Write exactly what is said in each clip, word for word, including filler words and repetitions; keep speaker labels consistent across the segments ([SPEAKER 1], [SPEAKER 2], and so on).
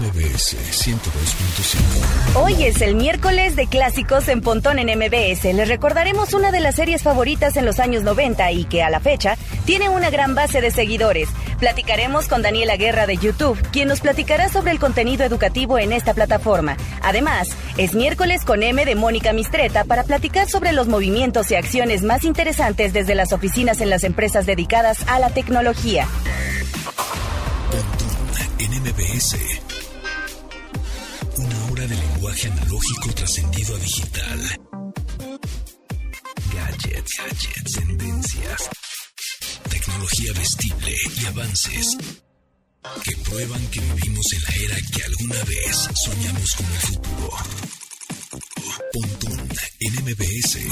[SPEAKER 1] B S ciento dos punto cinco.
[SPEAKER 2] Hoy es el miércoles de clásicos en Pontón en M B S. Les recordaremos una de las series favoritas en los años noventa y que a la fecha tiene una gran base de seguidores. Platicaremos con Daniela Guerra de YouTube, quien nos platicará sobre el contenido educativo en esta plataforma. Además, es miércoles con M de Mónica Mistreta para platicar sobre los movimientos y acciones más interesantes desde las oficinas en las empresas dedicadas a la tecnología.
[SPEAKER 1] Pontón en M B S. Una hora de lenguaje analógico trascendido a digital. Gadgets, gadgets, tendencias, tecnología vestible y avances que prueban que vivimos en la era que alguna vez soñamos como el futuro. Pontón en M B S.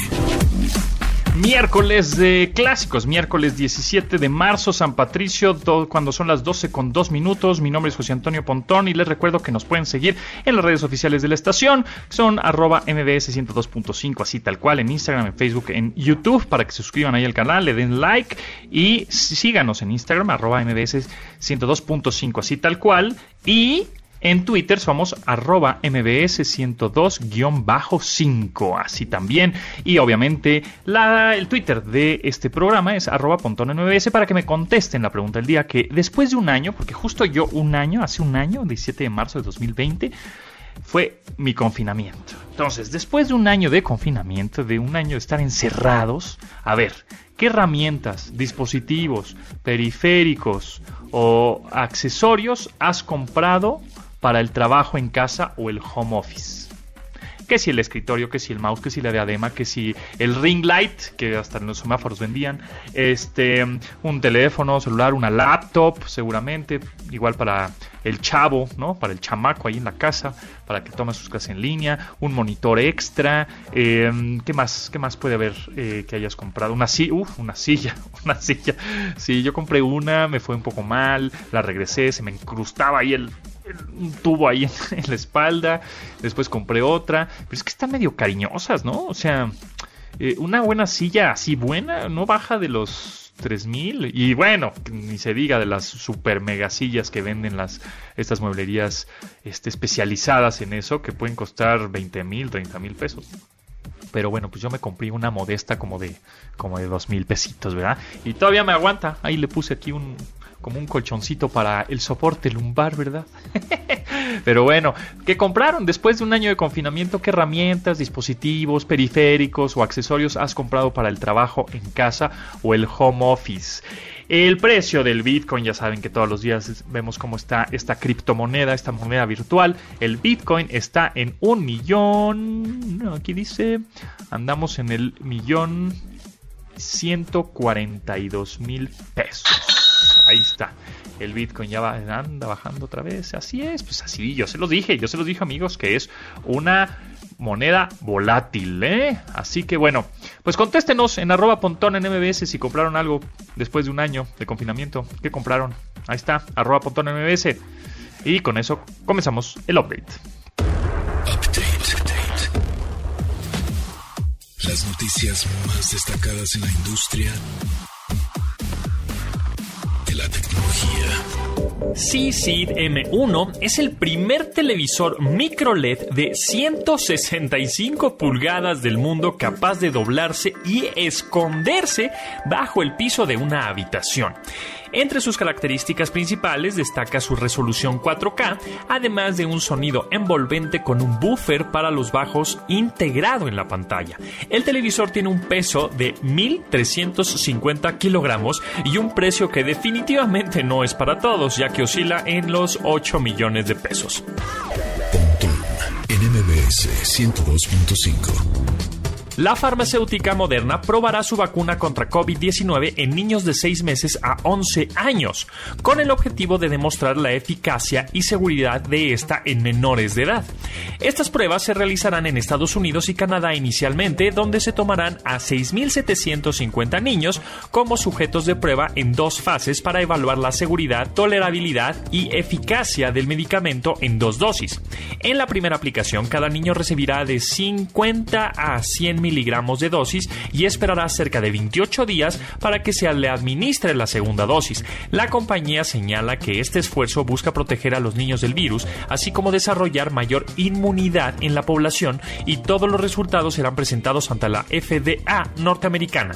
[SPEAKER 3] Miércoles de clásicos, miércoles diecisiete de marzo, San Patricio, do, cuando son las doce con dos minutos. Mi nombre es José Antonio Pontón y les recuerdo que nos pueden seguir en las redes oficiales de la estación, que son arroba M B S ciento dos punto cinco, así tal cual, en Instagram, en Facebook, en YouTube, para que se suscriban ahí al canal, le den like y síganos en Instagram, arroba M B S ciento dos punto cinco, así tal cual, y en Twitter somos arroba M B S ciento dos guión cinco, así también. Y obviamente la, el Twitter de este programa es arroba Pontón en M B S para que me contesten la pregunta del día, que después de un año, porque justo yo un año, hace un año, diecisiete de marzo de dos mil veinte, fue mi confinamiento. Entonces, después de un año de confinamiento, de un año de estar encerrados, a ver, ¿qué herramientas, dispositivos, periféricos o accesorios has comprado para el trabajo en casa o el home office? Que si el escritorio, que si el mouse, que si la diadema, que si el ring light, que hasta en los semáforos vendían, este, un teléfono celular, una laptop, seguramente, igual para el chavo, ¿no? Para el chamaco ahí en la casa, para que tome sus clases en línea, un monitor extra, eh, ¿qué más? ¿Qué más puede haber eh, que hayas comprado? Una silla, uf, una silla, una silla. Sí, yo compré una, me fue un poco mal, la regresé, se me incrustaba ahí el un tubo ahí en, en la espalda. Después compré otra, pero es que están medio cariñosas, ¿no? O sea, eh, una buena silla así buena no baja de los tres mil, y bueno, ni se diga de las super mega sillas que venden las estas mueblerías este, especializadas en eso, que pueden costar veinte mil, treinta mil pesos. Pero bueno, pues yo me compré una modesta como de como de dos mil pesitos, ¿verdad? Y todavía me aguanta. Ahí le puse aquí un como un colchoncito para el soporte lumbar, ¿verdad? Pero bueno, ¿qué compraron después de un año de confinamiento? ¿Qué herramientas, dispositivos, periféricos o accesorios has comprado para el trabajo en casa o el home office? El precio del Bitcoin, ya saben que todos los días vemos cómo está esta criptomoneda, esta moneda virtual. El Bitcoin está en un millón, no, aquí dice, andamos en el millón ciento cuarenta y dos mil pesos. Ahí está, el Bitcoin ya va, anda bajando otra vez. Así es, pues así, yo se los dije, yo se los dije, amigos, que es una moneda volátil, ¿eh? Así que bueno, pues contéstenos en arroba Pontón en M B S si compraron algo después de un año de confinamiento. ¿Qué compraron? Ahí está, arroba Pontón en M B S. Y con eso comenzamos el update.
[SPEAKER 1] Update, update. Las noticias más destacadas en la industria de la tecnología.
[SPEAKER 4] C C I D M uno es el primer televisor micro L E D de ciento sesenta y cinco pulgadas del mundo capaz de doblarse y esconderse bajo el piso de una habitación. Entre sus características principales destaca su resolución cuatro K, además de un sonido envolvente con un buffer para los bajos integrado en la pantalla. El televisor tiene un peso de mil trescientos cincuenta kilogramos y un precio que definitivamente no es para todos, ya que oscila en los ocho millones de pesos.
[SPEAKER 1] Pontón en M B S ciento dos punto cinco.
[SPEAKER 4] La farmacéutica Moderna probará su vacuna contra COVID diecinueve en niños de seis meses a once años, con el objetivo de demostrar la eficacia y seguridad de esta en menores de edad. Estas pruebas se realizarán en Estados Unidos y Canadá inicialmente, donde se tomarán a seis mil setecientos cincuenta niños como sujetos de prueba en dos fases para evaluar la seguridad, tolerabilidad y eficacia del medicamento en dos dosis. En la primera aplicación, cada niño recibirá de cincuenta a cien miligramos de dosis y esperará cerca de veintiocho días para que se le administre la segunda dosis. La compañía señala que este esfuerzo busca proteger a los niños del virus, así como desarrollar mayor inmunidad en la población, y todos los resultados serán presentados ante la F D A norteamericana.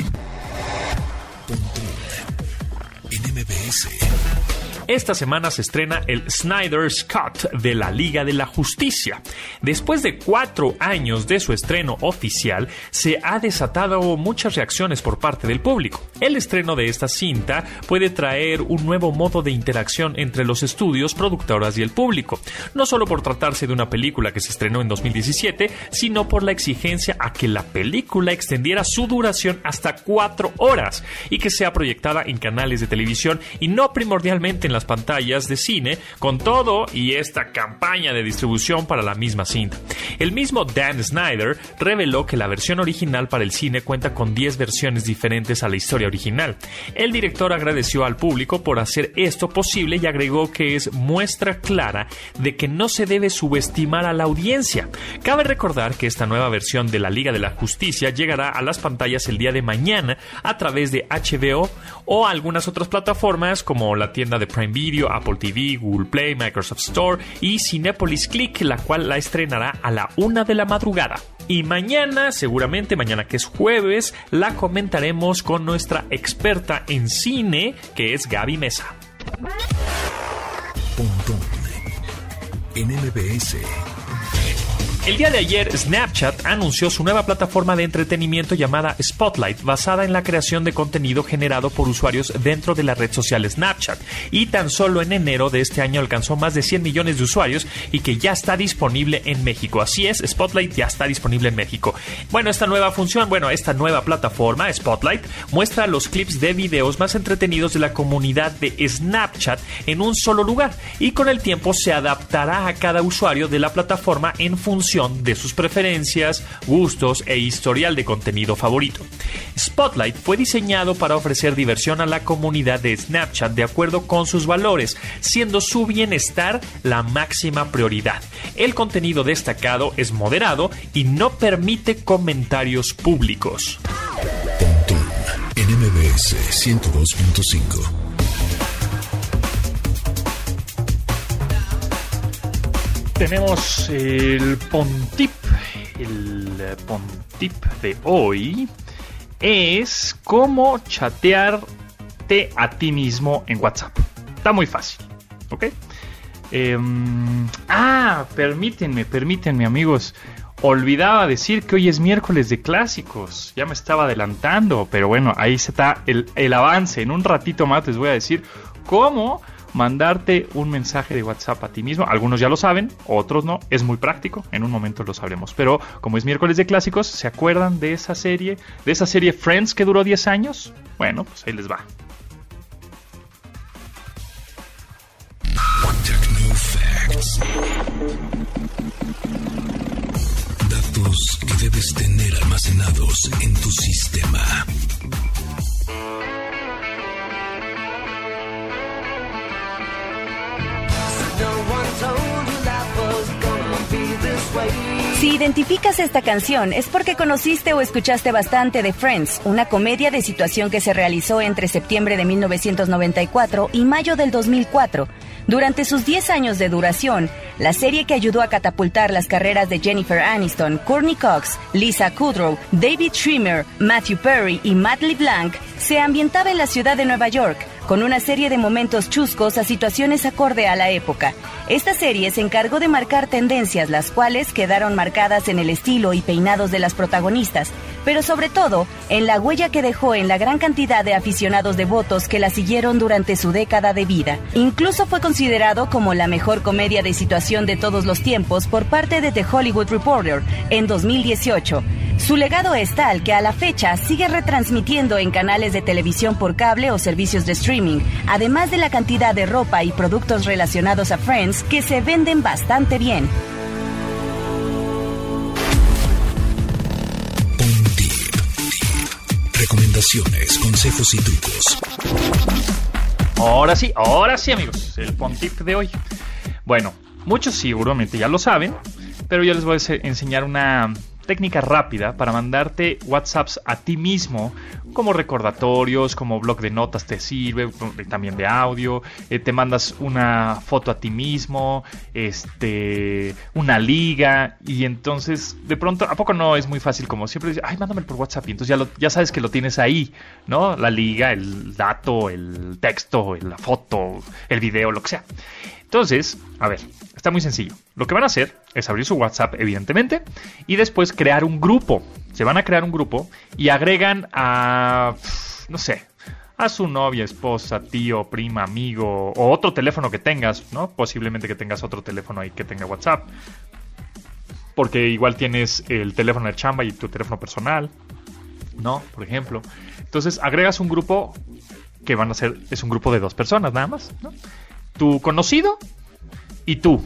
[SPEAKER 1] En M B S.
[SPEAKER 4] Esta semana se estrena el Snyder's Cut de la Liga de la Justicia. Después de cuatro años de su estreno oficial, se ha desatado muchas reacciones por parte del público. El estreno de esta cinta puede traer un nuevo modo de interacción entre los estudios, productoras y el público, no solo por tratarse de una película que se estrenó en dos mil diecisiete, sino por la exigencia a que la película extendiera su duración hasta cuatro horas y que sea proyectada en canales de televisión y no primordialmente en las pantallas de cine, con todo y esta campaña de distribución para la misma cinta. El mismo Dan Snyder reveló que la versión original para el cine cuenta con diez versiones diferentes a la historia original. El director agradeció al público por hacer esto posible y agregó que es muestra clara de que no se debe subestimar a la audiencia. Cabe recordar que esta nueva versión de la Liga de la Justicia llegará a las pantallas el día de mañana a través de H B O o algunas otras plataformas como la tienda de Prime Video, Apple T V, Google Play, Microsoft Store y Cinépolis Click, la cual la estrenará a la una de la madrugada. Y mañana, seguramente mañana que es jueves, la comentaremos con nuestra experta en cine, que es Gaby Mesa.
[SPEAKER 1] Pontón en M B S.
[SPEAKER 4] El día de ayer, Snapchat anunció su nueva plataforma de entretenimiento llamada Spotlight, basada en la creación de contenido generado por usuarios dentro de la red social Snapchat, y tan solo en enero de este año alcanzó más de cien millones de usuarios y que ya está disponible en México. Así es, Spotlight ya está disponible en México. Bueno, esta nueva función, bueno, esta nueva plataforma, Spotlight, muestra los clips de videos más entretenidos de la comunidad de Snapchat en un solo lugar, y con el tiempo se adaptará a cada usuario de la plataforma en función de sus preferencias, gustos e historial de contenido favorito. Spotlight fue diseñado para ofrecer diversión a la comunidad de Snapchat de acuerdo con sus valores, siendo su bienestar la máxima prioridad. El contenido destacado es moderado y no permite comentarios públicos.
[SPEAKER 1] Pontón en M B S ciento dos punto cinco.
[SPEAKER 3] Tenemos el Pontip. El Pontip de hoy es cómo chatearte a ti mismo en WhatsApp. Está muy fácil, ¿ok? Eh, ah, permítanme, permítanme, amigos. Olvidaba decir que hoy es miércoles de clásicos. Ya me estaba adelantando, pero bueno, ahí se está el, el avance. En un ratito más les voy a decir cómo mandarte un mensaje de WhatsApp a ti mismo. Algunos ya lo saben, otros no. Es muy práctico, en un momento lo sabremos. Pero como es miércoles de clásicos, ¿se acuerdan de esa serie? ¿De esa serie Friends que duró diez años? Bueno, pues ahí les va.
[SPEAKER 1] Technofacts. Datos que debes tener almacenados en tu sistema.
[SPEAKER 2] Si identificas esta canción es porque conociste o escuchaste bastante de Friends, una comedia de situación que se realizó entre septiembre de mil novecientos noventa y cuatro y mayo del dos mil cuatro. Durante sus diez años de duración, la serie que ayudó a catapultar las carreras de Jennifer Aniston, Courtney Cox, Lisa Kudrow, David Schwimmer, Matthew Perry y Matt LeBlanc se ambientaba en la ciudad de Nueva York, con una serie de momentos chuscos a situaciones acorde a la época. Esta serie se encargó de marcar tendencias, las cuales quedaron marcadas en el estilo y peinados de las protagonistas, pero sobre todo en la huella que dejó en la gran cantidad de aficionados devotos que la siguieron durante su década de vida. Incluso fue considerado como la mejor comedia de situación de todos los tiempos por parte de The Hollywood Reporter en dos mil dieciocho. Su legado es tal que a la fecha sigue retransmitiendo en canales de televisión por cable o servicios de streaming, además de la cantidad de ropa y productos relacionados a Friends que se venden bastante bien.
[SPEAKER 1] Pontip. Recomendaciones, consejos y trucos.
[SPEAKER 3] Ahora sí, ahora sí, amigos, el Pontip de hoy. Bueno, muchos seguramente ya lo saben, pero yo les voy a enseñar una técnica rápida para mandarte WhatsApps a ti mismo, como recordatorios, como blog de notas te sirve, también de audio, eh, te mandas una foto a ti mismo, este, una liga, y entonces de pronto, ¿a poco no es muy fácil como siempre dices, ay, mándame por WhatsApp, y entonces ya, lo, ya sabes que lo tienes ahí, ¿no? La liga, el dato, el texto, la foto, el video, lo que sea. Entonces, a ver, está muy sencillo. Lo que van a hacer es abrir su WhatsApp, evidentemente, y después crear un grupo. Se van a crear un grupo y agregan a, no sé, a su novia, esposa, tío, prima, amigo, o otro teléfono que tengas, ¿no? Posiblemente que tengas otro teléfono ahí que tenga WhatsApp. Porque igual tienes el teléfono de chamba y tu teléfono personal, ¿no? Por ejemplo. Entonces, agregas un grupo que van a ser, es un grupo de dos personas nada más, ¿no? Tu conocido y tú.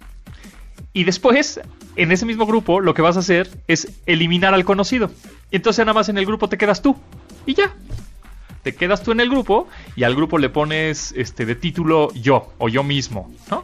[SPEAKER 3] Y después, en ese mismo grupo, lo que vas a hacer es eliminar al conocido. Y entonces nada más en el grupo te quedas tú. Y ya. Te quedas tú en el grupo y al grupo le pones este de título yo o yo mismo, ¿no?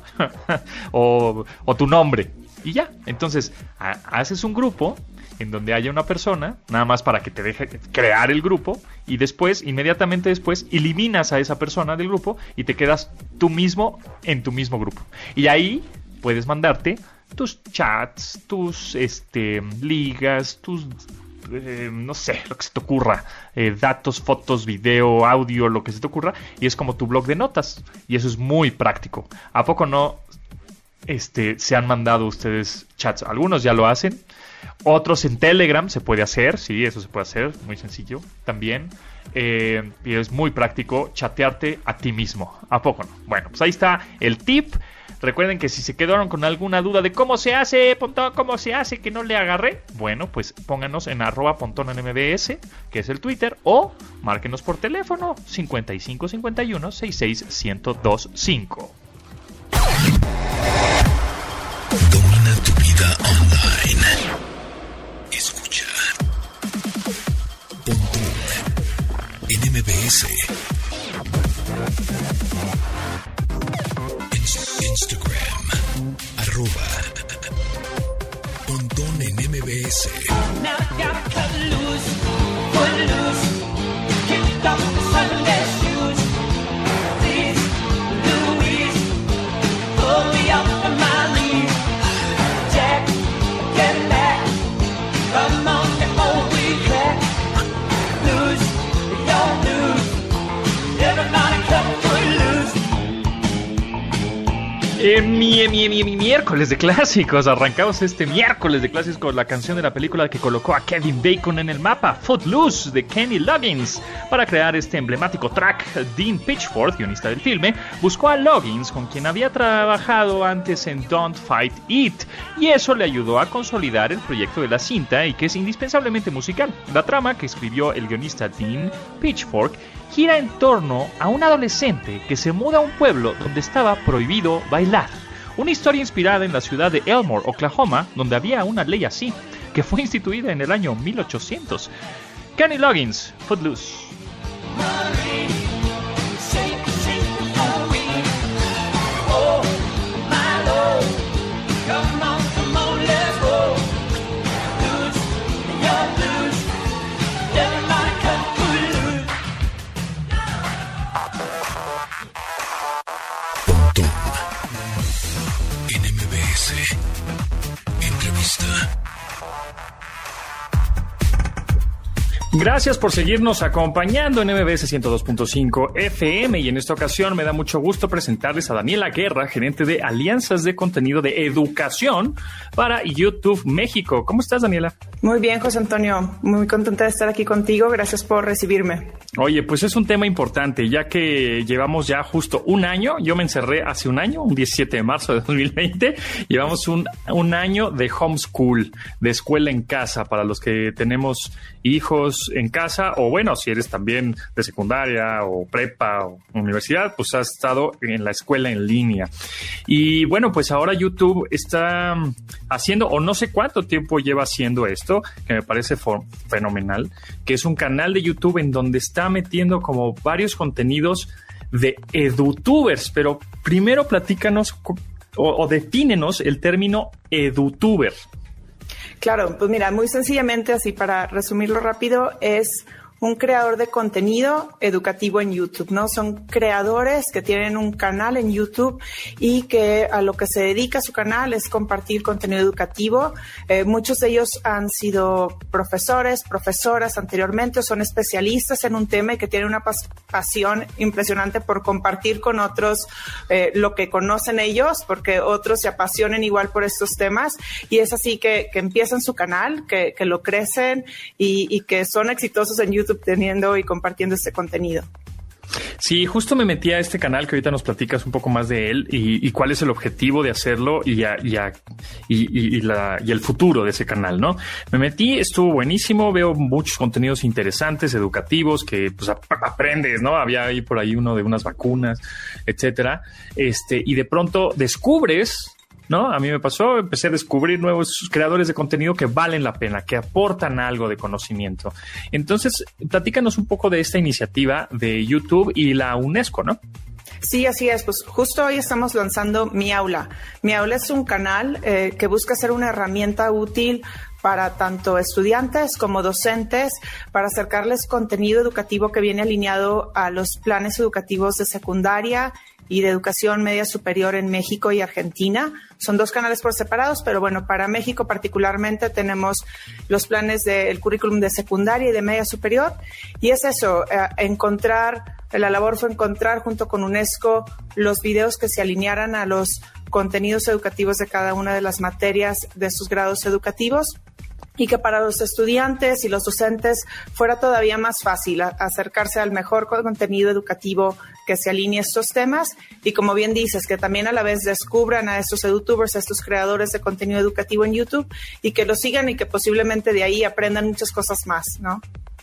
[SPEAKER 3] o, o tu nombre. Y ya. Entonces, ha, haces un grupo en donde haya una persona, nada más para que te deje crear el grupo, y después, inmediatamente después, eliminas a esa persona del grupo y te quedas tú mismo en tu mismo grupo. Y ahí puedes mandarte tus chats, tus este, ligas, tus, eh, no sé, lo que se te ocurra, eh, datos, fotos, video, audio, lo que se te ocurra, y es como tu blog de notas, y eso es muy práctico. ¿A poco no este, se han mandado ustedes chats? Algunos ya lo hacen. Otros en Telegram se puede hacer, sí, eso se puede hacer, muy sencillo también. Eh, y es muy práctico chatearte a ti mismo. ¿A poco no? Bueno, pues ahí está el tip. Recuerden que si se quedaron con alguna duda de cómo se hace, Pontón, cómo se hace, que no le agarré, bueno, pues pónganos en arroba Pontón en M B S, que es el Twitter, o márquenos por teléfono cincuenta y cinco cincuenta y uno sesenta y seis ciento veinticinco.
[SPEAKER 1] Domina tu vida online. Escucha Pontón en M B S. Instagram arroba Pontón en M B S.
[SPEAKER 3] Eh, mi, mi, mi, mi miércoles de clásicos. Arrancamos este miércoles de clásicos con la canción de la película que colocó a Kevin Bacon en el mapa, Footloose, de Kenny Loggins. Para crear este emblemático track, Dean Pitchford, guionista del filme, buscó a Loggins, con quien había trabajado antes en Don't Fight It, y eso le ayudó a consolidar el proyecto de la cinta, y que es indispensablemente musical. La trama que escribió el guionista Dean Pitchford gira en torno a un adolescente que se muda a un pueblo donde estaba prohibido bailar. Una historia inspirada en la ciudad de Elmore, Oklahoma, donde había una ley así, que fue instituida en el año mil ochocientos. Kenny Loggins, Footloose. Gracias por seguirnos acompañando en M B S ciento dos punto cinco F M, y en esta ocasión me da mucho gusto presentarles a Daniela Guerra, gerente de alianzas de contenido de educación para YouTube México. ¿Cómo estás, Daniela?
[SPEAKER 5] Muy bien, José Antonio. Muy contenta de estar aquí contigo. Gracias por recibirme.
[SPEAKER 3] Oye, pues es un tema importante, ya que llevamos ya justo un año. Yo me encerré hace un año, un diecisiete de marzo de dos mil veinte. Llevamos un, un año de homeschool, de escuela en casa, para los que tenemos hijos en casa, o bueno, si eres también de secundaria o prepa o universidad, pues has estado en la escuela en línea. Y bueno, pues ahora YouTube está haciendo, o no sé cuánto tiempo lleva haciendo esto, que me parece fenomenal, que es un canal de YouTube en donde está metiendo como varios contenidos de edutubers. Pero primero platícanos o, o defínenos el término edutuber.
[SPEAKER 5] Claro, pues mira, muy sencillamente, así para resumirlo rápido, es un creador de contenido educativo en YouTube, ¿no? Son creadores que tienen un canal en YouTube y que a lo que se dedica su canal es compartir contenido educativo. Eh, muchos de ellos han sido profesores, profesoras anteriormente, o son especialistas en un tema y que tienen una pas- pasión impresionante por compartir con otros eh, lo que conocen ellos, porque otros se apasionen igual por estos temas. Y es así que, que empiezan su canal, que, que lo crecen y, y que son exitosos en YouTube teniendo y compartiendo este contenido.
[SPEAKER 4] Sí, justo me metí a este canal que ahorita nos platicas un poco más de él y, y cuál es el objetivo de hacerlo y, a, y, a, y, y, y, la, y el futuro de ese canal, ¿no? Me metí, estuvo buenísimo, veo muchos contenidos interesantes, educativos, que pues ap- aprendes, ¿no? Había ahí por ahí uno de unas vacunas, etcétera. Este, y de pronto descubres, ¿no? A mí me pasó, empecé a descubrir nuevos creadores de contenido que valen la pena, que aportan algo de conocimiento. Entonces, platícanos un poco de esta iniciativa de YouTube y la UNESCO, ¿no?
[SPEAKER 5] Sí, así es. Pues justo hoy estamos lanzando Mi Aula. Mi Aula es un canal eh, que busca ser una herramienta útil para tanto estudiantes como docentes, para acercarles contenido educativo que viene alineado a los planes educativos de secundaria y de educación media superior en México y Argentina. Son dos canales por separados, pero bueno, para México particularmente tenemos los planes del currículum de secundaria y de media superior. Y es eso, eh, encontrar, la labor fue encontrar junto con UNESCO los videos que se alinearan a los contenidos educativos de cada una de las materias de sus grados educativos, y que para los estudiantes y los docentes fuera todavía más fácil a- acercarse al mejor contenido educativo que se alinee a estos temas, y como bien dices, que también a la vez descubran a estos edutubers, a estos creadores de contenido educativo en YouTube, y que los sigan y que posiblemente de ahí aprendan muchas cosas más, ¿no?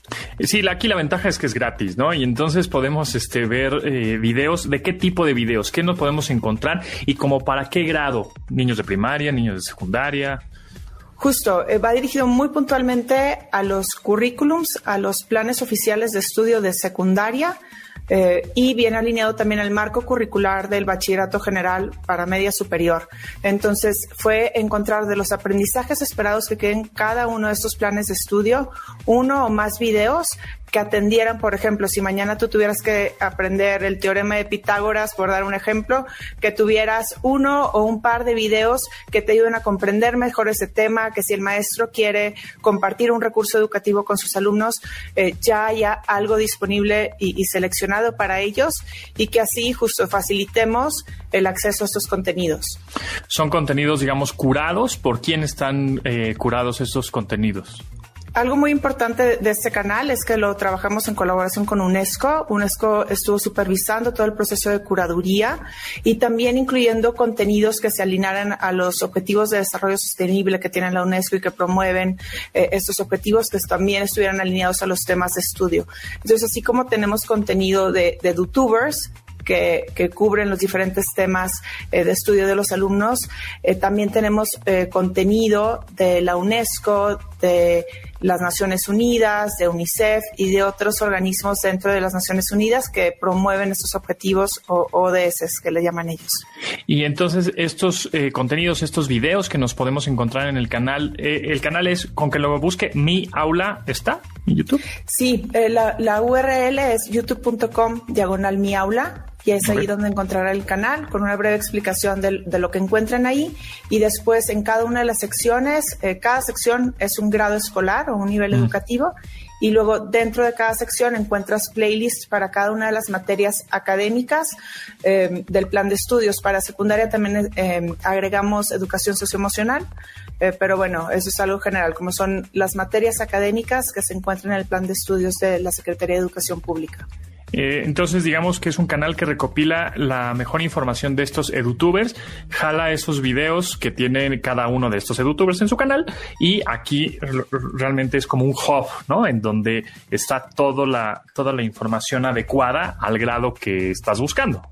[SPEAKER 4] Sí, la- aquí la ventaja es que es gratis, ¿no? Y entonces podemos este, ver eh, videos. ¿De qué tipo de videos? ¿Qué nos podemos encontrar? Y como para qué grado. ¿Niños de primaria? ¿Niños de secundaria?
[SPEAKER 5] Justo, eh, va dirigido muy puntualmente a los currículums, a los planes oficiales de estudio de secundaria, eh, y viene alineado también al marco curricular del bachillerato general para media superior. Entonces, fue encontrar de los aprendizajes esperados que queden cada uno de estos planes de estudio, uno o más videos que atendieran, por ejemplo, si mañana tú tuvieras que aprender el teorema de Pitágoras, por dar un ejemplo, que tuvieras uno o un par de videos que te ayuden a comprender mejor ese tema, que si el maestro quiere compartir un recurso educativo con sus alumnos, eh, ya haya algo disponible y, y seleccionado para ellos, y que así justo facilitemos el acceso a estos contenidos.
[SPEAKER 4] Son contenidos, digamos, curados. ¿Por quién están eh, curados estos contenidos?
[SPEAKER 5] Algo muy importante de este canal es que lo trabajamos en colaboración con UNESCO. UNESCO estuvo supervisando todo el proceso de curaduría y también incluyendo contenidos que se alinearan a los objetivos de desarrollo sostenible que tiene la UNESCO y que promueven eh, estos objetivos, que también estuvieran alineados a los temas de estudio. Entonces, así como tenemos contenido de, de YouTubers, Que, que cubren los diferentes temas eh, de estudio de los alumnos, eh, también tenemos eh, contenido de la UNESCO, de las Naciones Unidas, de UNICEF y de otros organismos dentro de las Naciones Unidas que promueven estos objetivos o O D S que le llaman ellos.
[SPEAKER 4] Y entonces estos eh, contenidos, estos videos que nos podemos encontrar en el canal, eh, el canal es, con que lo busque, Mi Aula, ¿está en YouTube?
[SPEAKER 5] Sí, eh, la, la U R L es youtube punto com diagonal Mi Aula. Y es ahí
[SPEAKER 4] Okay.
[SPEAKER 5] donde encontrará el canal con una breve explicación de, de lo que encuentran ahí. Y después en cada una de las secciones, eh, cada sección es un grado escolar o un nivel mm. educativo. Y luego dentro de cada sección encuentras playlists para cada una de las materias académicas eh, del plan de estudios. Para secundaria también eh, agregamos educación socioemocional. Eh, pero bueno, eso es algo general, como son las materias académicas que se encuentran en el plan de estudios de la Secretaría de Educación Pública.
[SPEAKER 4] Eh, entonces, digamos que es un canal que recopila la mejor información de estos edutubers, jala esos videos que tienen cada uno de estos edutubers en su canal, y aquí r- realmente es como un hub, ¿no? En donde está toda la, toda la información adecuada al grado que estás buscando.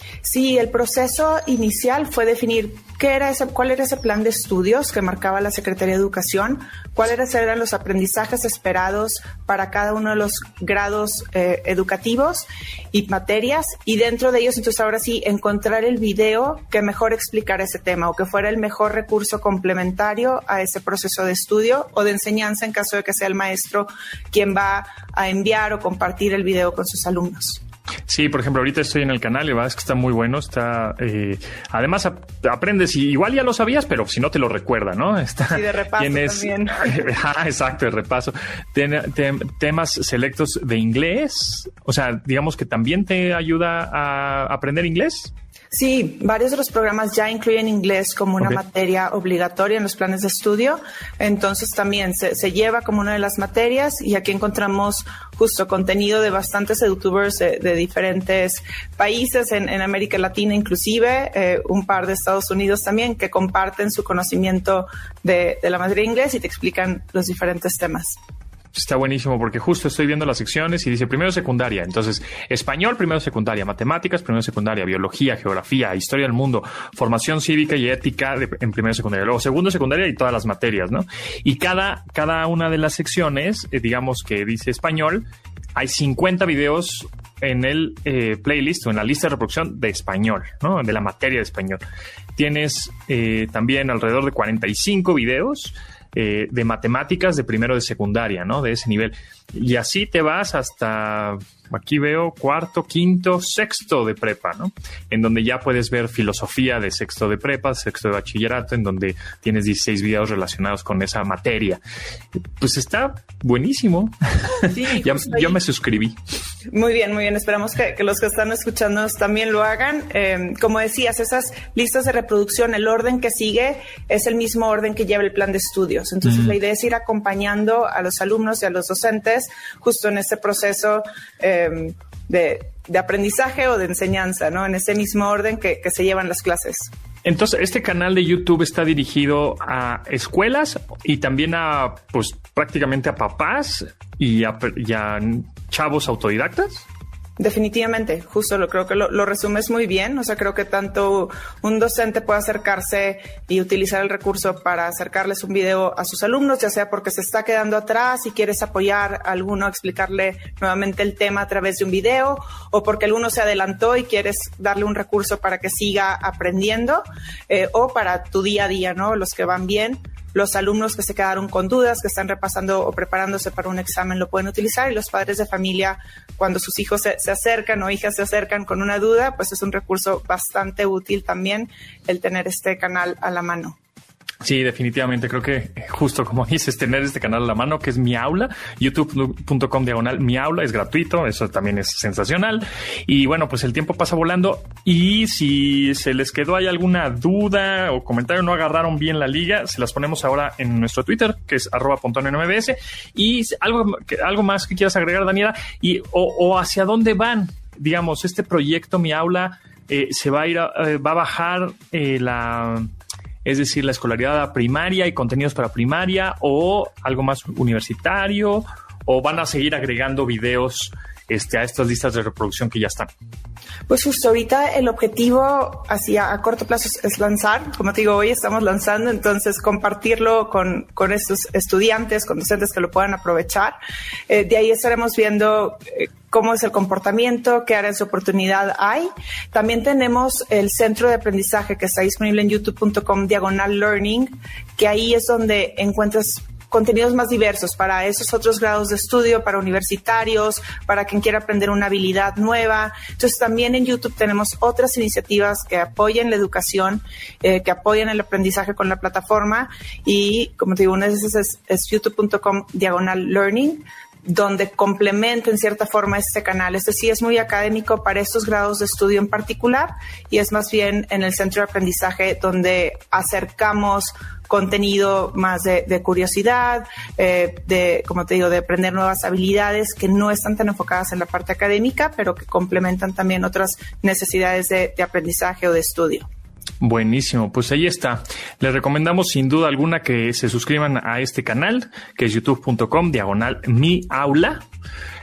[SPEAKER 5] Sí, el proceso inicial fue definir qué era ese, cuál era ese plan de estudios que marcaba la Secretaría de Educación, cuáles eran los aprendizajes esperados para cada uno de los grados eh, educativos y materias, y dentro de ellos, entonces ahora sí, encontrar el video que mejor explicara ese tema o que fuera el mejor recurso complementario a ese proceso de estudio o de enseñanza en caso de que sea el maestro quien va a enviar o compartir el video con sus alumnos.
[SPEAKER 3] Sí, por ejemplo, ahorita estoy en el canal y la verdad es que está muy bueno. Está, eh, además ap- aprendes y igual ya lo sabías, pero si no te lo recuerda, ¿no? Está,
[SPEAKER 5] sí, de repaso
[SPEAKER 3] tienes,
[SPEAKER 5] también.
[SPEAKER 3] Ah, exacto, de repaso. Ten, tem, temas selectos de inglés, o sea, digamos que también te ayuda a aprender inglés.
[SPEAKER 5] Sí, varios de los programas ya incluyen inglés como una
[SPEAKER 3] okay.
[SPEAKER 5] materia obligatoria en los planes de estudio. Entonces también se, se lleva como una de las materias y aquí encontramos justo contenido de bastantes youtubers de, de diferentes países en, en América Latina, inclusive eh, un par de Estados Unidos también, que comparten su conocimiento de, de la materia de inglés y te explican los diferentes temas.
[SPEAKER 3] Está buenísimo porque justo estoy viendo las secciones y dice primero secundaria. Entonces, español, primero secundaria, matemáticas, primero secundaria, biología, geografía, historia del mundo, formación cívica y ética de, en primero secundaria, luego segundo secundaria y todas las materias, ¿no? Y cada, cada una de las secciones, eh, digamos que dice español, hay cincuenta videos en el eh, playlist o en la lista de reproducción de español, ¿no? De la materia de español. Tienes eh, también alrededor de cuarenta y cinco videos Eh, de matemáticas de primero de secundaria, ¿no? De ese nivel. Y así te vas hasta, aquí veo, cuarto, quinto, sexto de prepa, ¿no? En donde ya puedes ver filosofía de sexto de prepa, sexto de bachillerato, en donde tienes dieciséis videos relacionados con esa materia. Pues está buenísimo. Sí, ya, yo me suscribí.
[SPEAKER 5] Muy bien, muy bien. Esperamos que, que los que están escuchándonos también lo hagan. Eh, como decías, esas listas de reproducción, el orden que sigue es el mismo orden que lleva el plan de estudios. Entonces, mm. la idea es ir acompañando a los alumnos y a los docentes justo en este proceso eh, de, de aprendizaje o de enseñanza, ¿no? En ese mismo orden que, que se llevan las clases.
[SPEAKER 3] Entonces, este canal de YouTube está dirigido a escuelas y también a, pues, prácticamente a papás y a, y a chavos autodidactas.
[SPEAKER 5] Definitivamente, justo lo creo que lo, lo resumes muy bien. O sea, creo que tanto un docente puede acercarse y utilizar el recurso para acercarles un video a sus alumnos, ya sea porque se está quedando atrás y quieres apoyar a alguno, explicarle nuevamente el tema a través de un video, o porque alguno se adelantó y quieres darle un recurso para que siga aprendiendo, eh, o para tu día a día, ¿no? Los que van bien. Los alumnos que se quedaron con dudas, que están repasando o preparándose para un examen, lo pueden utilizar, y los padres de familia, cuando sus hijos se, se acercan o hijas se acercan con una duda, pues es un recurso bastante útil también el tener este canal a la mano.
[SPEAKER 3] Sí, definitivamente. Creo que justo como dices, tener este canal a la mano, que es Mi Aula, youtube punto com diagonal Mi Aula, es gratuito. Eso también es sensacional. Y bueno, pues el tiempo pasa volando. Y si se les quedó ahí alguna duda o comentario, no agarraron bien la liga, se las ponemos ahora en nuestro Twitter, que es arroba pontón en mbs. Y algo, algo más que quieras agregar, Daniela, y o, o hacia dónde van, digamos, este proyecto Mi Aula, eh, se va a ir, a, eh, va a bajar eh, la... es decir, la escolaridad primaria y contenidos para primaria, o algo más universitario, o van a seguir agregando videos este, a estas listas de reproducción que ya están.
[SPEAKER 5] Pues justo ahorita el objetivo hacia a corto plazo es lanzar, como te digo, hoy estamos lanzando, entonces compartirlo con, con estos estudiantes, con docentes que lo puedan aprovechar. Eh, de ahí estaremos viendo eh, cómo es el comportamiento, qué áreas de oportunidad hay. También tenemos el centro de aprendizaje que está disponible en youtube punto com diagonal learning, que ahí es donde encuentras contenidos más diversos para esos otros grados de estudio, para universitarios, para quien quiera aprender una habilidad nueva. Entonces también en YouTube tenemos otras iniciativas que apoyen la educación, eh, que apoyen el aprendizaje con la plataforma, y como te digo, una de esas es, es youtube punto com diagonal learning, donde complementa en cierta forma este canal. Este sí es muy académico para estos grados de estudio en particular, y es más bien en el centro de aprendizaje donde acercamos contenido más de, de curiosidad, eh, de, como te digo, de aprender nuevas habilidades que no están tan enfocadas en la parte académica, pero que complementan también otras necesidades de, de aprendizaje o de estudio.
[SPEAKER 3] Buenísimo, pues ahí está. Les recomendamos sin duda alguna que se suscriban a este canal, que es youtube punto com diagonal Mi Aula.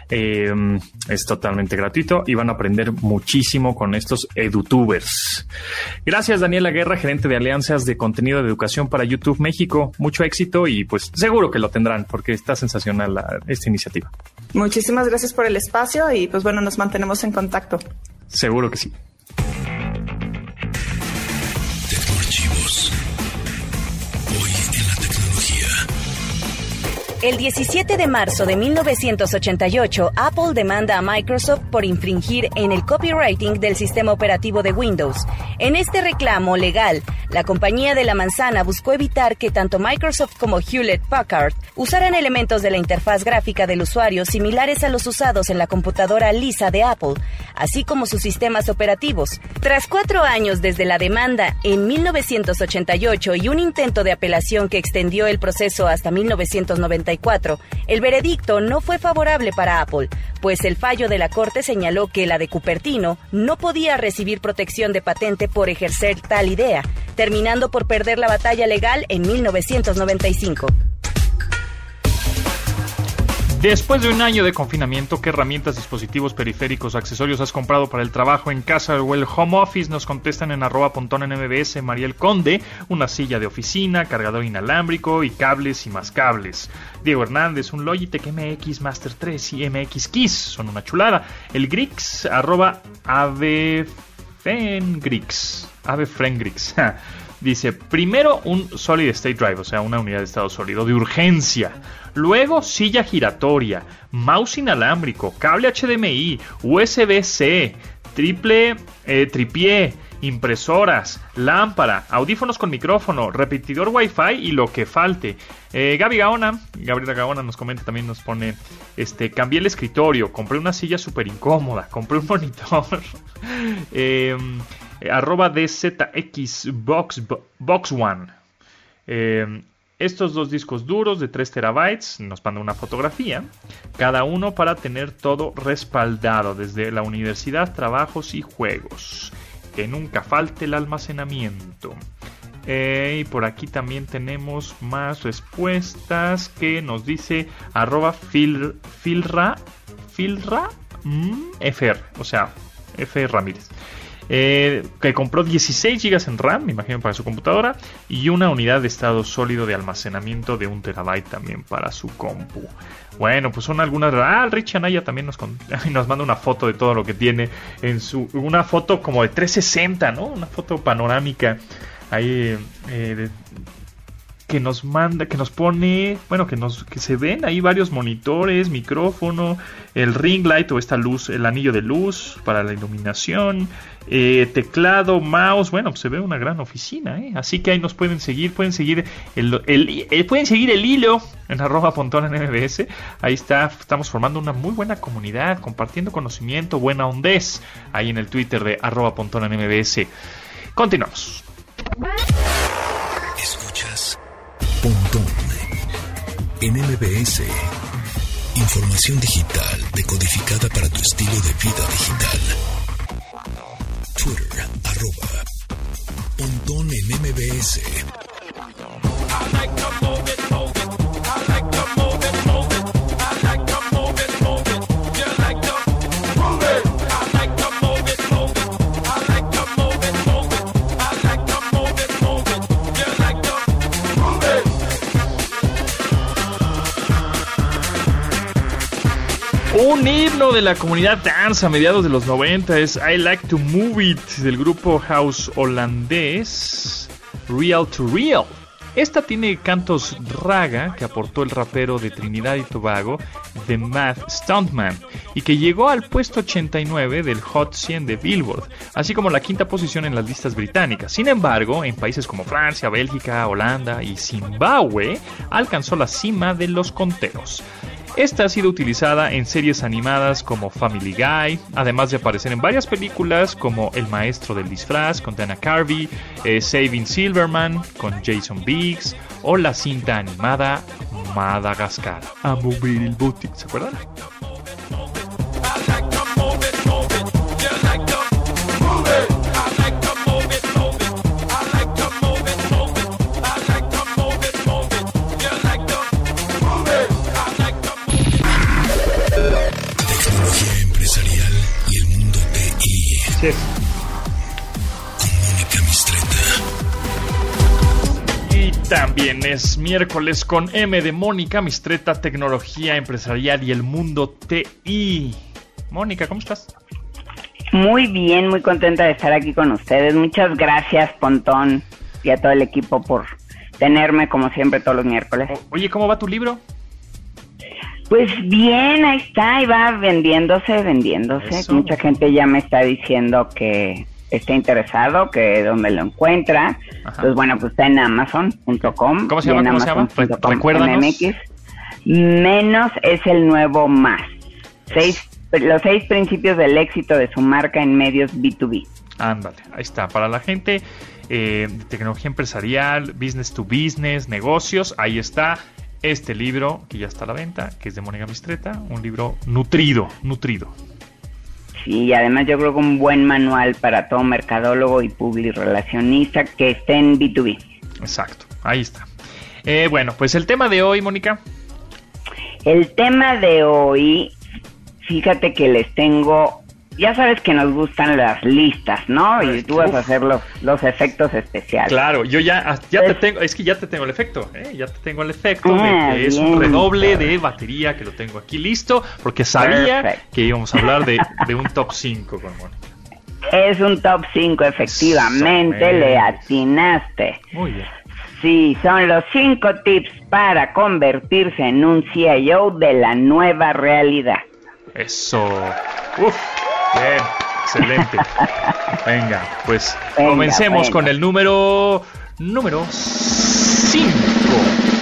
[SPEAKER 4] Eh, es totalmente gratuito y van a aprender muchísimo con estos edutubers. Gracias, Daniela Guerra, gerente de alianzas de contenido de educación para YouTube México. Mucho éxito y pues seguro que lo tendrán porque está sensacional la, esta iniciativa.
[SPEAKER 5] Muchísimas gracias por el espacio y pues bueno, nos mantenemos en contacto.
[SPEAKER 4] Seguro que sí.
[SPEAKER 1] Tecnoarchivos. Hoy en la tecnología.
[SPEAKER 2] El diecisiete de marzo de mil novecientos ochenta y ocho, Apple demanda a Microsoft por infringir en el copywriting del sistema operativo de Windows. En este reclamo legal, la compañía de la manzana buscó evitar que tanto Microsoft como Hewlett-Packard usaran elementos de la interfaz gráfica del usuario similares a los usados en la computadora lisa de Apple, así como sus sistemas operativos. Tras cuatro años desde la demanda en mil novecientos ochenta y ocho y un intento de apelación que extendió el proceso hasta mil novecientos noventa y cuatro, el veredicto no fue favorable para Apple, pues el fallo de la Corte señaló que la de Cupertino no podía recibir protección de patente por ejercer tal idea, terminando por perder la batalla legal en mil novecientos noventa y cinco.
[SPEAKER 3] Después de un año de confinamiento, ¿qué herramientas, dispositivos, periféricos, accesorios has comprado para el trabajo en casa o el home office? Nos contestan en arroba pontón en M B S, Mariel Conde, una silla de oficina, cargador inalámbrico y cables y más cables. Diego Hernández, un Logitech M X Master tres y M X Keys, son una chulada. El Grix, arroba avefengrix, avefrengrix, dice, primero un Solid State Drive, o sea, una unidad de estado sólido de urgencia. Luego, silla giratoria, mouse inalámbrico, cable H D M I, U S B C, triple eh, tripié, impresoras, lámpara, audífonos con micrófono, repetidor Wi-Fi y lo que falte. Eh, Gaby Gaona, Gabriela Gaona nos comenta, también nos pone, este, cambié el escritorio, compré una silla súper incómoda, compré un monitor. eh, arroba D Z X Box, Box One. Eh, estos dos discos duros de tres terabytes, nos manda una fotografía, cada uno para tener todo respaldado, desde la universidad, trabajos y juegos. Que nunca falte el almacenamiento. Eh, y por aquí también tenemos más respuestas que nos dice arroba fil, filra, filra, mm, fr, o sea, F. Ramírez. Eh, que compró dieciséis gigas en RAM, me imagino, para su computadora, y una unidad de estado sólido de almacenamiento de un terabyte también para su compu. Bueno, pues son algunas. Ah, Rich Anaya también nos, con... nos manda una foto de todo lo que tiene en su. Una foto como de trescientos sesenta, ¿no? Una foto panorámica ahí eh, de... que nos manda, que nos pone, bueno, que nos que se ven ahí varios monitores, micrófono, el ring light o esta luz, el anillo de luz para la iluminación, eh, teclado, mouse. Bueno, pues se ve una gran oficina, ¿eh? Así que ahí nos pueden seguir, pueden seguir el, el, el pueden seguir el hilo en arroba pontón en M B S. Ahí está, estamos formando una muy buena comunidad, compartiendo conocimiento, buena ondez, ahí en el Twitter de arroba pontón en M B S. Continuamos.
[SPEAKER 1] Escuchas Pontón en M B S. Información digital decodificada para tu estilo de vida digital. Twitter, arroba Pontón en M B S.
[SPEAKER 3] Un himno de la comunidad dance a mediados de los noventa es I Like to Move It del grupo house holandés Real to Real. Esta tiene cantos raga que aportó el rapero de Trinidad y Tobago, The Mad Stuntman, y que llegó al puesto ochenta y nueve del Hot cien de Billboard, así como la quinta posición en las listas británicas. Sin embargo, en países como Francia, Bélgica, Holanda y Zimbabue, alcanzó la cima de los conteos. Esta ha sido utilizada en series animadas como Family Guy, además de aparecer en varias películas como El Maestro del Disfraz con Dana Carvey, eh, Saving Silverman con Jason Biggs o la cinta animada Madagascar. A mover el bote, ¿se acuerdan? También es miércoles con M de Mónica Mistreta, tecnología empresarial y el mundo T I. Mónica, ¿cómo estás?
[SPEAKER 6] Muy bien, muy contenta de estar aquí con ustedes. Muchas gracias, Pontón, y a todo el equipo por tenerme como siempre todos los miércoles.
[SPEAKER 3] Oye, ¿cómo va tu libro?
[SPEAKER 6] Pues bien, ahí está, y va vendiéndose, vendiéndose.
[SPEAKER 3] Eso.
[SPEAKER 6] Mucha gente ya me está diciendo que está interesado, que dónde lo encuentra.
[SPEAKER 3] Ajá.
[SPEAKER 6] Pues bueno, pues está en amazon punto com.
[SPEAKER 3] ¿Cómo se llama? ¿Cómo se llama? Re- recuérdanos.
[SPEAKER 6] M X. Menos es el nuevo más. Seis, los seis principios del éxito de su marca en medios B dos B.
[SPEAKER 3] Ándale, ahí está. Para la gente eh, de tecnología empresarial, business to business, negocios, ahí está este libro que ya está a la venta, que es de Mónica Mistreta, un libro nutrido, nutrido.
[SPEAKER 6] Sí, y además yo creo que un buen manual para todo mercadólogo y publirelacionista que esté en B dos B.
[SPEAKER 3] Exacto, ahí está. Eh, bueno, pues el tema de hoy, Mónica.
[SPEAKER 6] El tema de hoy, fíjate que les tengo, ya sabes que nos gustan las listas, ¿no? Y tú vas a hacer los, los efectos especiales.
[SPEAKER 3] Claro, yo ya, ya
[SPEAKER 6] Pues,
[SPEAKER 3] te tengo, es que ya te tengo el efecto, ¿eh? Ya te tengo el efecto
[SPEAKER 6] Ah,
[SPEAKER 3] de que es
[SPEAKER 6] bien.
[SPEAKER 3] un redoble de batería, que lo tengo aquí listo, porque sabía
[SPEAKER 6] Perfecto.
[SPEAKER 3] que íbamos a hablar de, de un top cinco con Mónica.
[SPEAKER 6] Es un top cinco, efectivamente,
[SPEAKER 3] Eso,
[SPEAKER 6] le
[SPEAKER 3] eh.
[SPEAKER 6] atinaste.
[SPEAKER 3] Muy bien.
[SPEAKER 6] Sí, son los cinco tips para convertirse en un C I O de la nueva realidad.
[SPEAKER 3] Eso. Uf, bien, excelente. Venga, pues
[SPEAKER 6] Venga,
[SPEAKER 3] comencemos
[SPEAKER 6] venga.
[SPEAKER 3] con el número número cinco.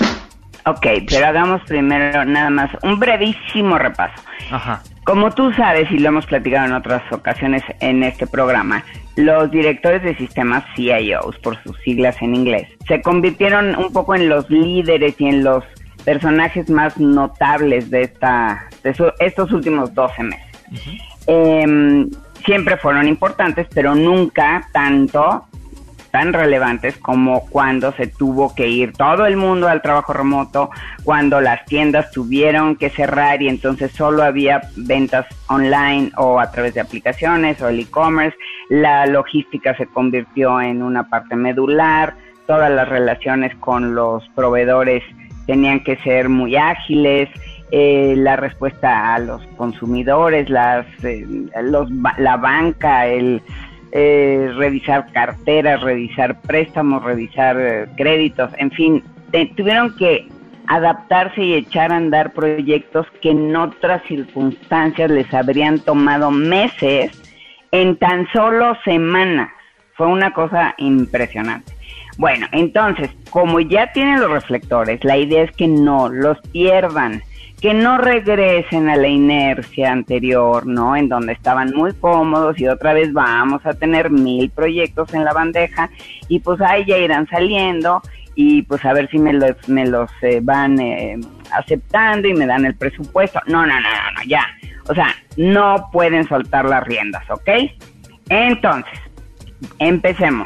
[SPEAKER 6] Ok, pero hagamos primero nada más un brevísimo repaso.
[SPEAKER 3] Ajá.
[SPEAKER 6] Como tú sabes, y lo hemos platicado en otras ocasiones en este programa, los directores de sistemas C I Os, por sus siglas en inglés, se convirtieron un poco en los líderes y en los personajes más notables de esta de su, estos últimos doce meses.
[SPEAKER 3] Uh-huh.
[SPEAKER 6] Eh, siempre fueron importantes, pero nunca tanto, tan relevantes como cuando se tuvo que ir todo el mundo al trabajo remoto, cuando las tiendas tuvieron que cerrar y entonces solo había ventas online o a través de aplicaciones o el e-commerce, la logística se convirtió en una parte medular, todas las relaciones con los proveedores tenían que ser muy ágiles, eh, la respuesta a los consumidores, las, eh, los, la banca, el Eh, revisar carteras, revisar préstamos, revisar eh, créditos, en fin, te, tuvieron que adaptarse y echar a andar proyectos que en otras circunstancias les habrían tomado meses en tan solo semanas. Fue una cosa impresionante. Bueno, entonces, como ya tienen los reflectores, la idea es que no los pierdan, que no regresen a la inercia anterior, ¿no? En donde estaban muy cómodos y otra vez vamos a tener mil proyectos en la bandeja y pues ahí ya irán saliendo y pues a ver si me los, me los eh, van eh, aceptando y me dan el presupuesto. No, no, no, no, no, ya. O sea, no pueden soltar las riendas, ¿ok? Entonces, empecemos.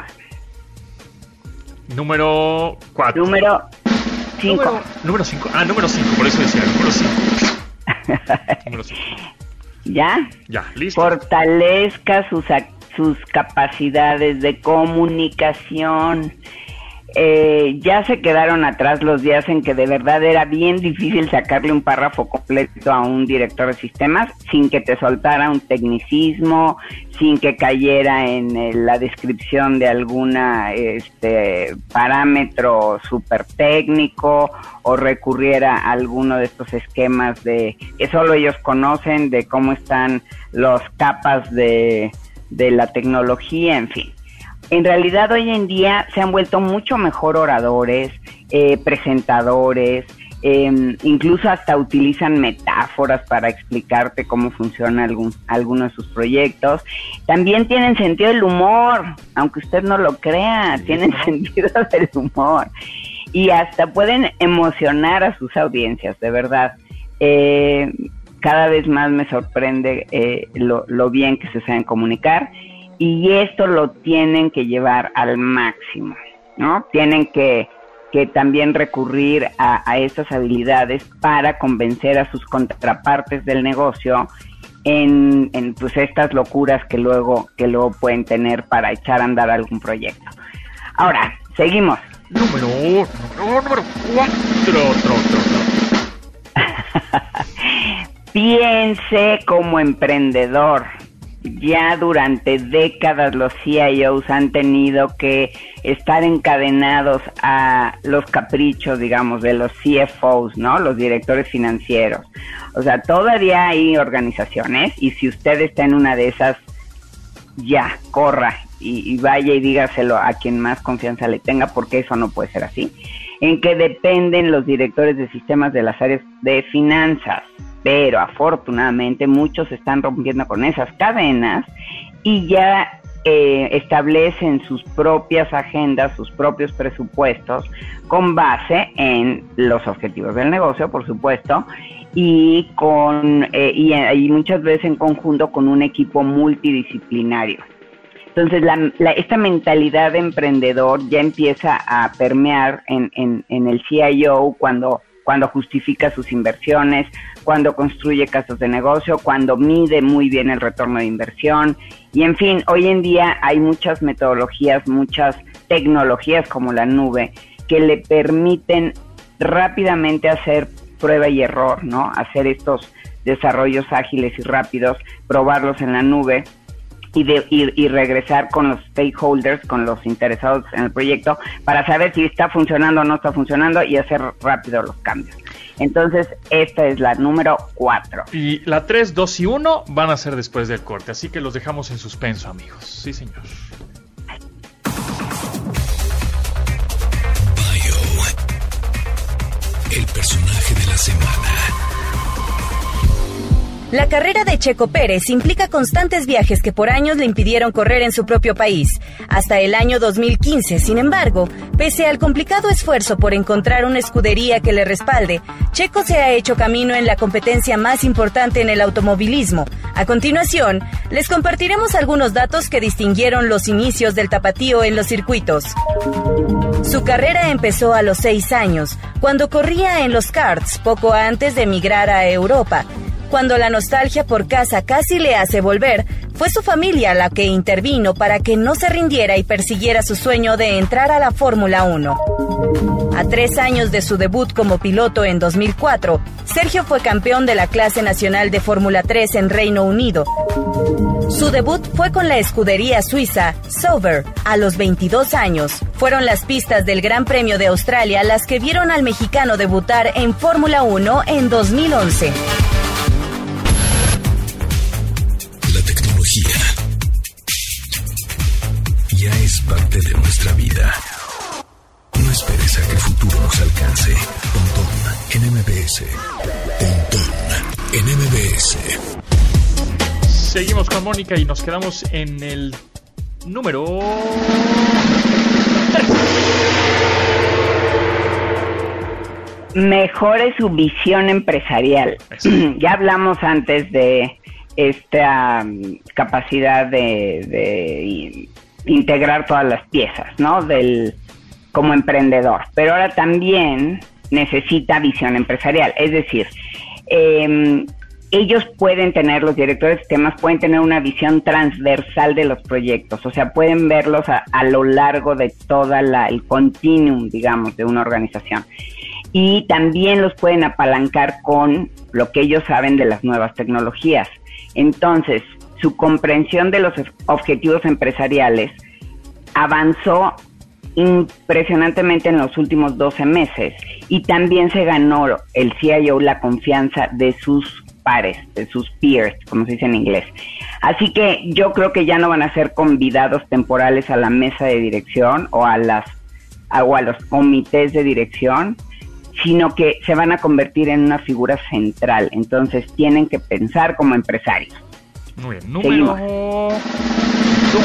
[SPEAKER 3] Número cuatro.
[SPEAKER 6] Número cinco.
[SPEAKER 3] Número cinco. Ah, número cinco, por eso decía, número cinco. Número cinco.
[SPEAKER 6] ¿Ya?
[SPEAKER 3] Ya, listo.
[SPEAKER 6] Fortalezca sus, ac- sus capacidades de comunicación. Eh, ya se quedaron atrás los días en que de verdad era bien difícil sacarle un párrafo completo a un director de sistemas sin que te soltara un tecnicismo, sin que cayera en eh, la descripción de alguna este parámetro súper técnico o recurriera a alguno de estos esquemas de que solo ellos conocen, de cómo están las capas de, de la tecnología, en fin. En realidad hoy en día se han vuelto mucho mejor oradores, eh, presentadores, eh, incluso hasta utilizan metáforas para explicarte cómo funciona algún, alguno de sus proyectos. También tienen sentido del humor, aunque usted no lo crea, sí, tienen ¿no? sentido del humor. Y hasta pueden emocionar a sus audiencias, de verdad. Eh, cada vez más me sorprende eh, lo, lo bien que se saben comunicar. Y esto lo tienen que llevar al máximo, ¿no? Tienen que, que también recurrir a, a estas habilidades para convencer a sus contrapartes del negocio en, en pues estas locuras que luego, que luego pueden tener para echar a andar algún proyecto. Ahora, seguimos.
[SPEAKER 3] número, número, número cuatro. Tro, tro, tro.
[SPEAKER 6] Piense como emprendedor. Ya durante décadas los C I Os han tenido que estar encadenados a los caprichos, digamos, de los C F Os, ¿no? Los directores financieros. O sea, todavía hay organizaciones, y si usted está en una de esas, ya, corra y, y vaya y dígaselo a quien más confianza le tenga, porque eso no puede ser así, en que dependen los directores de sistemas de las áreas de finanzas. Pero afortunadamente muchos están rompiendo con esas cadenas y ya eh, establecen sus propias agendas, sus propios presupuestos con base en los objetivos del negocio, por supuesto, y con eh, y, y muchas veces en conjunto con un equipo multidisciplinario. Entonces, la, la, esta mentalidad de emprendedor ya empieza a permear en, en, en el C I O cuando cuando justifica sus inversiones, cuando construye casos de negocio, cuando mide muy bien el retorno de inversión. Y en fin, hoy en día hay muchas metodologías, muchas tecnologías como la nube que le permiten rápidamente hacer prueba y error, ¿no? Hacer estos desarrollos ágiles y rápidos, probarlos en la nube y, de, y, y regresar con los stakeholders, con los interesados en el proyecto, para saber si está funcionando o no está funcionando y hacer rápido los cambios. Entonces, esta es la número cuatro.
[SPEAKER 3] Y la tres, dos y uno van a ser después del corte, así que los dejamos en suspenso, amigos. Sí, señor.
[SPEAKER 1] Bio, el personaje de la semana.
[SPEAKER 2] La carrera de Checo Pérez implica constantes viajes que por años le impidieron correr en su propio país. Hasta el año dos mil quince, sin embargo, pese al complicado esfuerzo por encontrar una escudería que le respalde, Checo se ha hecho camino en la competencia más importante en el automovilismo. A continuación, les compartiremos algunos datos que distinguieron los inicios del tapatío en los circuitos. Su carrera empezó a los seis años, cuando corría en los karts, poco antes de emigrar a Europa. Cuando la nostalgia por casa casi le hace volver, fue su familia la que intervino para que no se rindiera y persiguiera su sueño de entrar a la Fórmula uno. A tres años de su debut como piloto en dos mil cuatro, Sergio fue campeón de la clase nacional de Fórmula tres en Reino Unido. Su debut fue con la escudería suiza Sauber a los veintidós años. Fueron las pistas del Gran Premio de Australia las que vieron al mexicano debutar en Fórmula uno en dos mil once.
[SPEAKER 1] Ya es parte de nuestra vida. No esperes a que el futuro nos alcance. Pontón en M B S. Pontón en M B S.
[SPEAKER 3] Seguimos con Mónica y nos quedamos en el número tres.
[SPEAKER 6] Mejore su visión empresarial. Ya hablamos antes de esta um, capacidad de, de integrar todas las piezas, ¿no? Del como emprendedor, pero ahora también necesita visión empresarial, es decir, eh, ellos pueden tener, los directores de sistemas pueden tener una visión transversal de los proyectos, o sea, pueden verlos a, a lo largo de toda la, el continuum, digamos, de una organización, y también los pueden apalancar con lo que ellos saben de las nuevas tecnologías. Entonces, su comprensión de los objetivos empresariales avanzó impresionantemente en los últimos doce meses y también se ganó el C I O la confianza de sus pares, de sus peers, como se dice en inglés. Así que yo creo que ya no van a ser convidados temporales a la mesa de dirección o a las o a los comités de dirección, sino que se van a convertir en una figura central. Entonces tienen que pensar como empresarios.
[SPEAKER 3] Muy bien, número dos.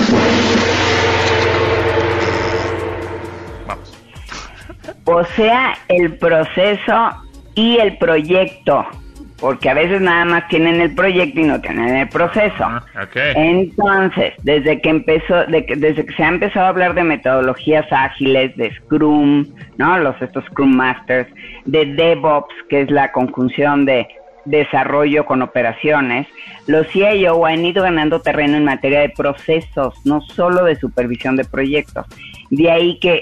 [SPEAKER 3] Vamos.
[SPEAKER 6] O sea, el proceso y el proyecto, porque a veces nada más tienen el proyecto y no tienen el proceso.
[SPEAKER 3] Okay.
[SPEAKER 6] Entonces, desde que empezó, de que, desde que se ha empezado a hablar de metodologías ágiles, de Scrum, ¿no? Los estos Scrum Masters, de DevOps, que es la conjunción de desarrollo con operaciones, los C I O han ido ganando terreno en materia de procesos, no solo de supervisión de proyectos. De ahí que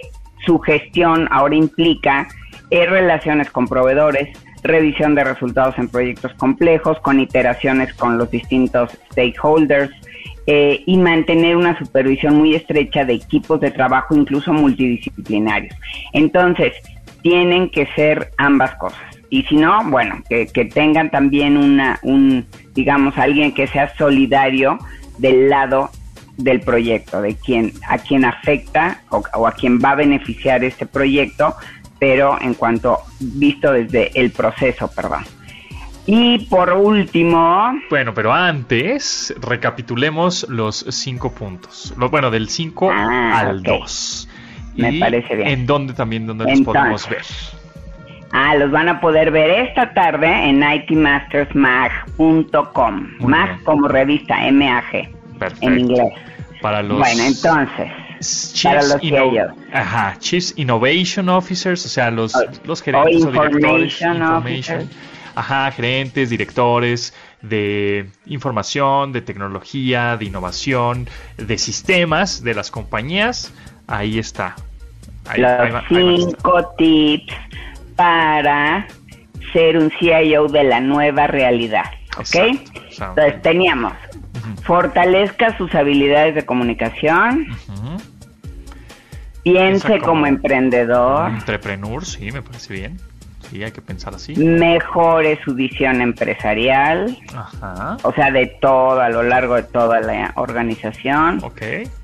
[SPEAKER 6] su gestión ahora implica eh, relaciones con proveedores, revisión de resultados en proyectos complejos, con iteraciones con los distintos stakeholders, eh, y mantener una supervisión muy estrecha de equipos de trabajo, incluso multidisciplinarios. Entonces, tienen que ser ambas cosas. Y si no, bueno, que, que tengan también una, un, digamos, alguien que sea solidario del lado del proyecto, de quien, a quien afecta o, o a quien va a beneficiar este proyecto, pero en cuanto visto desde el proceso, perdón. Y por último...
[SPEAKER 3] Bueno, pero antes, recapitulemos los cinco puntos. Lo, bueno, del cinco
[SPEAKER 6] ah,
[SPEAKER 3] al
[SPEAKER 6] okay.
[SPEAKER 3] dos.
[SPEAKER 6] Me
[SPEAKER 3] y
[SPEAKER 6] parece bien.
[SPEAKER 3] ¿En dónde también donde los
[SPEAKER 6] Entonces, podemos
[SPEAKER 3] ver?
[SPEAKER 6] Ah, los van a poder ver esta tarde en I T Masters Mag punto com. Mag bien. Como revista, M A G.
[SPEAKER 3] Perfecto.
[SPEAKER 6] En inglés.
[SPEAKER 3] Para los...
[SPEAKER 6] Bueno, entonces...
[SPEAKER 3] Chiefs
[SPEAKER 6] para los
[SPEAKER 3] Inno- Ajá, Chiefs Innovation Officers, o sea, los,
[SPEAKER 6] o,
[SPEAKER 3] los gerentes o,
[SPEAKER 6] o
[SPEAKER 3] directores.
[SPEAKER 6] Information.
[SPEAKER 3] Ajá, gerentes, directores de información, de tecnología, de innovación, de sistemas de las compañías. Ahí está. Ahí,
[SPEAKER 6] los
[SPEAKER 3] ahí va,
[SPEAKER 6] cinco
[SPEAKER 3] ahí
[SPEAKER 6] tips para ser un C I O de la nueva realidad. ¿Ok?
[SPEAKER 3] Exacto, exacto.
[SPEAKER 6] Entonces teníamos, uh-huh. fortalezca sus habilidades de comunicación, uh-huh. piense como, como emprendedor.
[SPEAKER 3] Entrepreneur, sí, me parece bien. Sí, hay que pensar así.
[SPEAKER 6] Mejore su visión empresarial.
[SPEAKER 3] Ajá.
[SPEAKER 6] O sea, de todo, a lo largo de toda la organización.
[SPEAKER 3] Ok.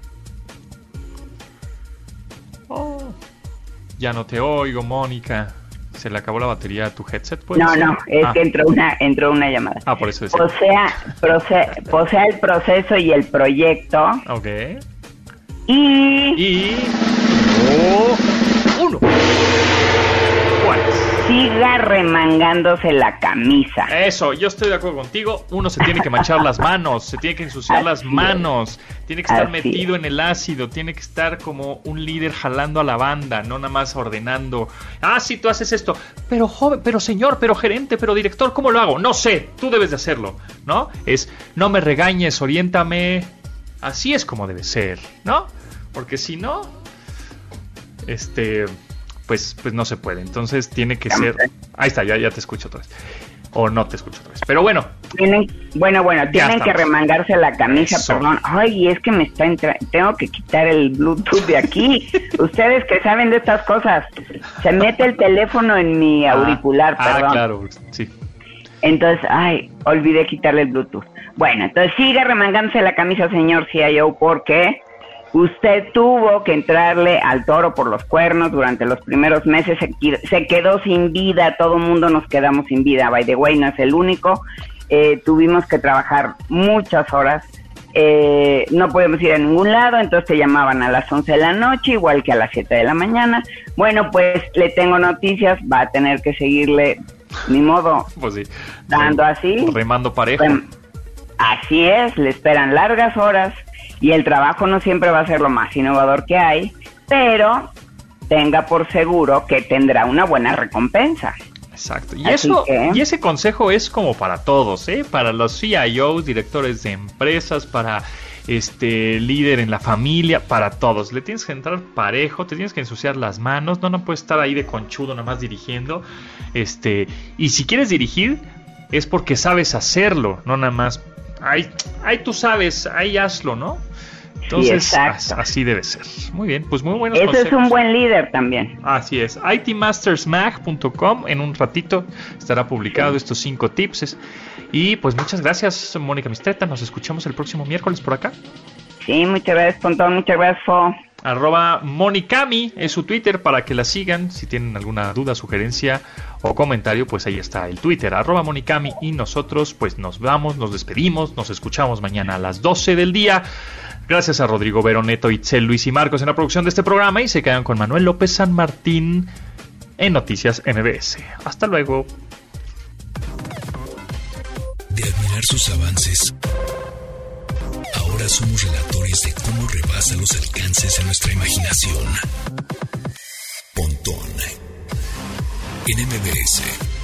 [SPEAKER 3] Oh. Ya no te oigo, Mónica. ¿Se le acabó la batería a tu headset?
[SPEAKER 6] No,
[SPEAKER 3] ser?
[SPEAKER 6] no, es
[SPEAKER 3] ah.
[SPEAKER 6] que entró una, entró una llamada.
[SPEAKER 3] Ah, por eso decía.
[SPEAKER 6] Posea, proce, posea el proceso y el proyecto.
[SPEAKER 3] Ok.
[SPEAKER 6] Y...
[SPEAKER 3] Y... Oh, uno. ¿Cuál?
[SPEAKER 6] Siga remangándose la camisa.
[SPEAKER 3] Eso, yo estoy de acuerdo contigo. Uno se tiene que manchar las manos, se tiene que ensuciar
[SPEAKER 6] Así
[SPEAKER 3] las manos,
[SPEAKER 6] es.
[SPEAKER 3] tiene que estar
[SPEAKER 6] Así
[SPEAKER 3] metido
[SPEAKER 6] es.
[SPEAKER 3] en el ácido, tiene que estar como un líder jalando a la banda, no nada más ordenando. Ah, sí, tú haces esto. Pero joven, pero señor, pero gerente, pero director, ¿cómo lo hago? No sé, tú debes de hacerlo, ¿no? Es, no me regañes, oriéntame. Así es como debe ser, ¿no? Porque si no, este... Pues, pues no se puede, entonces tiene que ser... Ahí está, ya, ya te escucho otra vez. O no te escucho otra vez, pero bueno.
[SPEAKER 6] Tienen, bueno, bueno, tienen que remangarse la camisa, Eso. perdón. Ay, es que me está entrando... Tengo que quitar el Bluetooth de aquí. Ustedes que saben de estas cosas. Se mete el teléfono en mi auricular,
[SPEAKER 3] ah,
[SPEAKER 6] perdón.
[SPEAKER 3] Ah, claro, sí.
[SPEAKER 6] Entonces, ay, olvidé quitarle el Bluetooth. Bueno, entonces siga remangándose la camisa, señor C I O, porque... Usted tuvo que entrarle al toro por los cuernos durante los primeros meses, se, se quedó sin vida, todo el mundo nos quedamos sin vida, by the way, no es el único, eh, tuvimos que trabajar muchas horas, eh, no podíamos ir a ningún lado, entonces te llamaban a las once de la noche, igual que a las siete de la mañana. Bueno, pues le tengo noticias, va a tener que seguirle, ni modo,
[SPEAKER 3] pues sí.
[SPEAKER 6] dando así.
[SPEAKER 3] Remando parejo.
[SPEAKER 6] Rem, así es, le esperan largas horas. Y el trabajo no siempre va a ser lo más innovador que hay, pero tenga por seguro que tendrá una buena recompensa.
[SPEAKER 3] Exacto. Y eso, que... y ese consejo es como para todos, ¿eh? Para los C I Os, directores de empresas, para este líder en la familia, para todos. Le tienes que entrar parejo, te tienes que ensuciar las manos, no no puedes estar ahí de conchudo nada más dirigiendo. Este, y si quieres dirigir es porque sabes hacerlo, no nada más Ahí, ahí tú sabes, ahí hazlo, ¿no? Entonces,
[SPEAKER 6] sí, exacto.
[SPEAKER 3] así debe ser. Muy bien, pues muy buenos
[SPEAKER 6] Eso
[SPEAKER 3] consejos.
[SPEAKER 6] Es un buen líder también.
[SPEAKER 3] Así es. I T Masters Mag punto com. En un ratito estará publicado sí. estos cinco tips. Y pues muchas gracias, Mónica Mistreta. Nos escuchamos el próximo miércoles por acá.
[SPEAKER 6] Sí, muchas gracias, Pontón. Muchas gracias, Fo.
[SPEAKER 3] Arroba Monicami es su Twitter para que la sigan. Si tienen alguna duda, sugerencia o comentario, pues ahí está el Twitter, arroba Monicami. Y nosotros pues nos vamos, nos despedimos, nos escuchamos mañana a las doce del día. Gracias a Rodrigo Veroneto, Itzel, Luis y Marcos en la producción de este programa. Y se quedan con Manuel López San Martín en Noticias M B S. Hasta luego.
[SPEAKER 1] De admirar sus avances, ahora somos relatores de cómo rebasa los alcances de nuestra imaginación. Pontón en M B S.